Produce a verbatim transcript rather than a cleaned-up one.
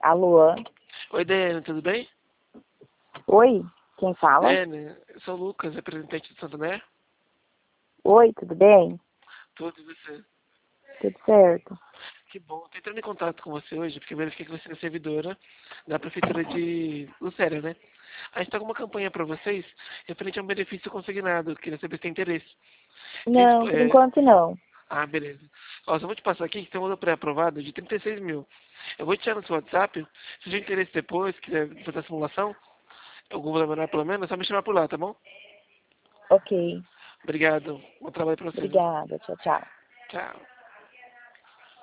Alô? Oi, Daiane, tudo bem? Oi, quem fala? Daiane, eu sou o Lucas, representante do Santander. Oi, tudo bem? Tudo e você? Tudo certo. Que bom. Tô entrando em contato com você hoje, porque eu verifiquei que você é servidora da Prefeitura de Lucélia, né? A gente tá com uma campanha para vocês referente a um benefício consignado. Queria saber se tem interesse. Se, Não, por é... enquanto não. Ah, beleza. Ó, só vou te passar aqui que tem uma pré-aprovada de trinta e seis mil. Eu vou te tirar no seu WhatsApp. Se tiver interesse depois, quiser fazer a simulação, eu vou demorar pelo menos, é só me chamar por lá, tá bom? Ok, Obrigado. Bom trabalho para você, viu? obrigada. Tchau, tchau. Tchau.